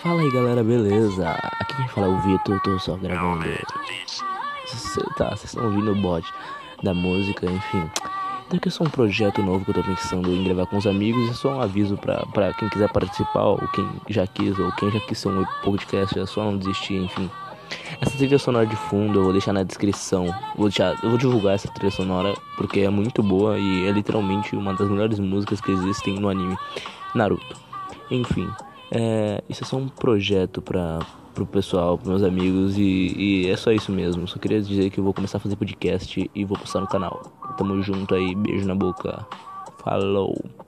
Fala aí galera, beleza? Aqui quem fala é o Vitor, eu tô só gravando. Vocês estão ouvindo o bot da música, enfim. Então aqui é só um projeto novo que eu tô pensando em gravar com os amigos. É só um aviso pra quem quiser participar, ou quem já quis, ou quem já quis ser um podcast, é só não desistir, enfim. Essa trilha sonora de fundo eu vou deixar na descrição. Eu vou divulgar essa trilha sonora porque é muito boa e é literalmente uma das melhores músicas que existem no anime Naruto. Enfim, isso é só um projeto pro pessoal, pros meus amigos e é só isso mesmo. Só queria dizer que eu vou começar a fazer podcast e vou postar no canal. Tamo junto aí, beijo na boca. Falou!